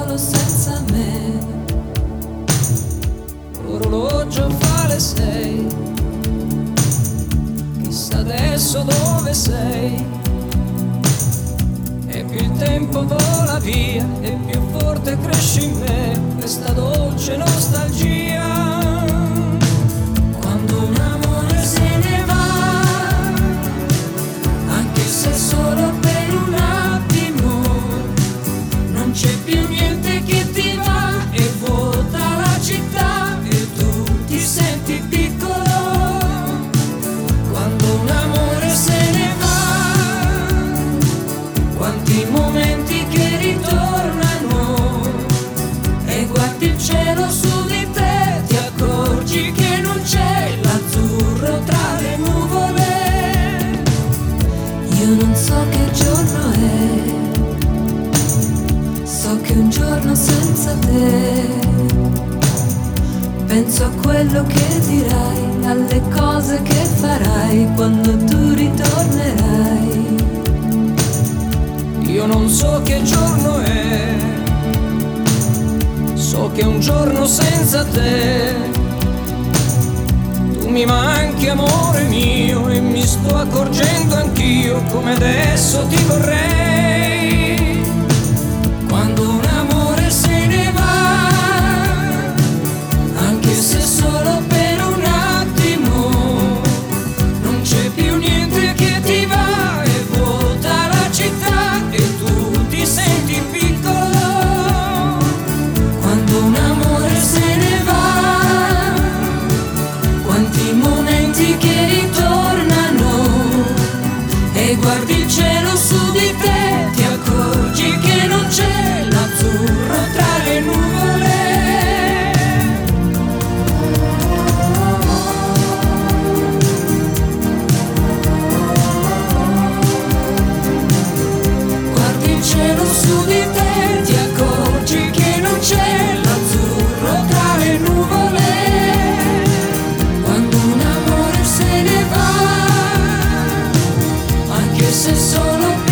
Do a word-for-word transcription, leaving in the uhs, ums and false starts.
solo senza me. L'orologio fa le sei, chissà adesso dove sei. E più il tempo vola via e più forte cresce in me questa dolce nostalgia. Quando un amore se ne va, anche se solo per un attimo, non c'è più niente che ti va e vuota la città e tu ti senti piccolo. Quando un amore se ne va, quanti momenti che ritornano, e guardi il cielo su di te, ti accorgi che non c'è l'azzurro tra le nuvole. Io non so che giorno è, so che un giorno senza te, penso a quello che dirai, alle cose che farai quando tu ritornerai. Io non so che giorno è, so che un giorno senza te, tu mi manchi amore mio e mi sto accorgendo anch'io come adesso ti vorrei. Quando un amore se ne va, anche se solo per un attimo, non c'è più niente che ti va e vuota la città e tu ti senti piccolo. Quando un amore se ne va, quanti momenti che ritornano, e guardi il cielo su di te, ti accorgi che non c'è l'azzurro tra le nuvole. Guardi il cielo su di te, ti accorgi che non c'è l'azzurro tra le nuvole. Quando un amore se ne va, anche se solo